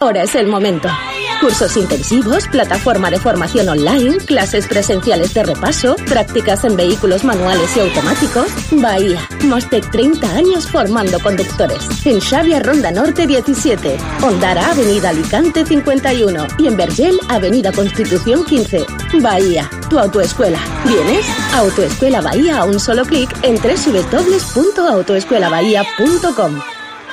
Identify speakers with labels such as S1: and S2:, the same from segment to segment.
S1: ahora es el momento. Cursos intensivos, plataforma de formación online, clases presenciales de repaso, prácticas en vehículos manuales y automáticos. Bahía, más de 30 años formando conductores. En Xavia Ronda Norte 17, Ondara Avenida Alicante 51 y en Vergel Avenida Constitución 15. Bahía, tu autoescuela. ¿Vienes? Autoescuela Bahía a un solo clic en www.autoescuelabahía.com.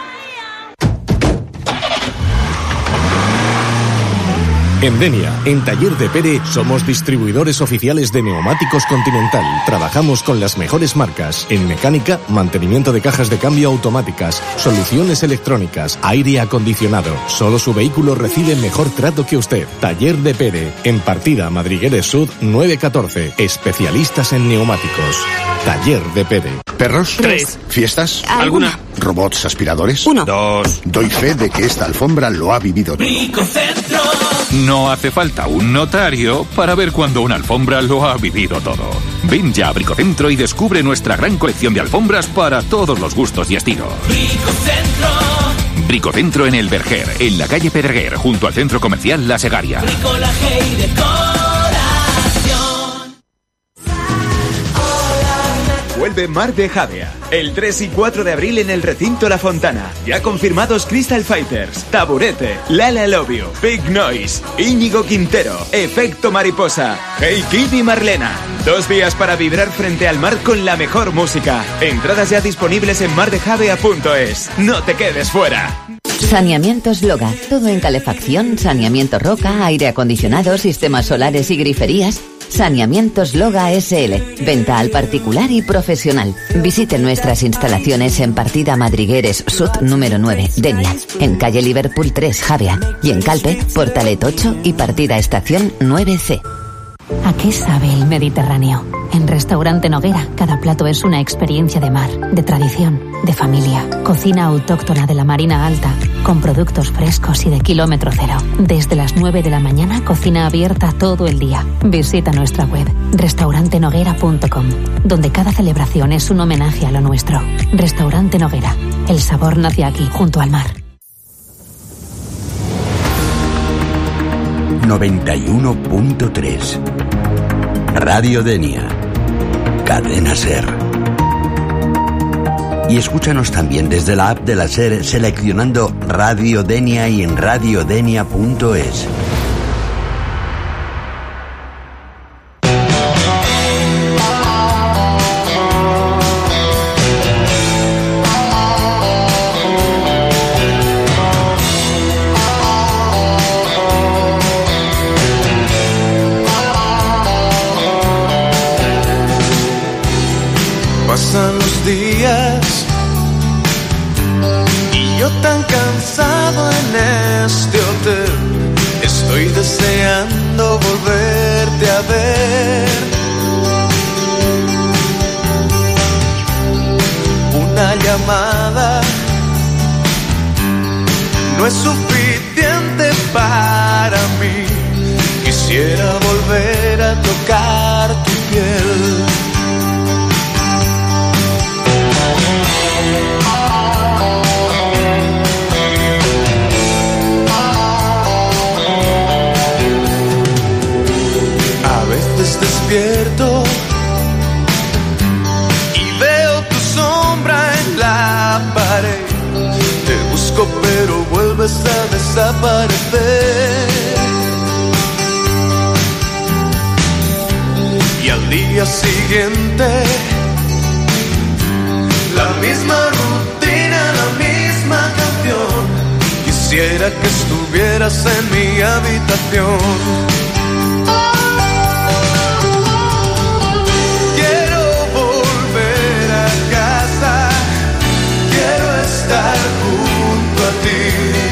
S2: En Denia, en Taller de Pere, somos distribuidores oficiales de neumáticos Continental. Trabajamos con las mejores marcas en mecánica, mantenimiento de cajas de cambio automáticas, soluciones electrónicas, aire acondicionado. Solo su vehículo recibe mejor trato que usted. Taller de Pere, en Partida Madrigueres Sud 914. Especialistas en neumáticos. Taller de Pere.
S3: ¿Perros?
S4: 3.
S3: ¿Fiestas?
S4: ¿Alguna?
S3: ¿Robots aspiradores?
S4: 1. 2.
S3: Doy fe de que esta alfombra lo ha vivido todo.
S5: Bricocentro. No hace falta un notario para ver cuando una alfombra lo ha vivido todo. Ven ya a Bricocentro y descubre nuestra gran colección de alfombras para todos los gustos y estilos. Bricocentro. Bricocentro en el Verger, en la calle Pedreguer, junto al centro comercial La Segaria.
S6: Bricolaje y decoración.
S7: Vuelve Mar de Javea. El 3 y 4 de abril en el recinto La Fontana. Ya confirmados Crystal Fighters, Taburete, Lala Love You, Big Noise, Íñigo Quintero, Efecto Mariposa, Hey Kid y Marlena. 2 días para vibrar frente al mar con la mejor música. Entradas ya disponibles en mardejavea.es. No te quedes fuera.
S8: Saneamientos Loga. Todo en calefacción, saneamiento roca, aire acondicionado, sistemas solares y griferías. Saneamientos Loga SL. Venta al particular y profesional. Visite nuestras instalaciones en Partida Madrigueres Sud número 9, Denia. En calle Liverpool 3, Javea. Y en Calpe, Portalet 8 y Partida Estación 9C.
S9: ¿A qué sabe el Mediterráneo? En Restaurante Noguera, cada plato es una experiencia de mar, de tradición, de familia. Cocina autóctona de la Marina Alta, con productos frescos y de kilómetro cero. Desde las 9 de la mañana, cocina abierta todo el día. Visita nuestra web, restaurantenoguera.com, donde cada celebración es un homenaje a lo nuestro. Restaurante Noguera, el sabor nace aquí, junto al mar.
S10: 91.3 Radio Denia, Cadena SER. Y escúchanos también desde la app de la SER seleccionando Radio Denia y en radiodenia.es.
S11: Pasan los días y yo tan cansado en este hotel. Estoy deseando volverte a ver. Una llamada no es suficiente para mí. Quisiera volver a tocar tu piel. Despierto y veo tu sombra en la pared. Te busco pero vuelves a desaparecer. Y al día siguiente la misma rutina, la misma canción. Quisiera que estuvieras en mi habitación. Estar junto a ti.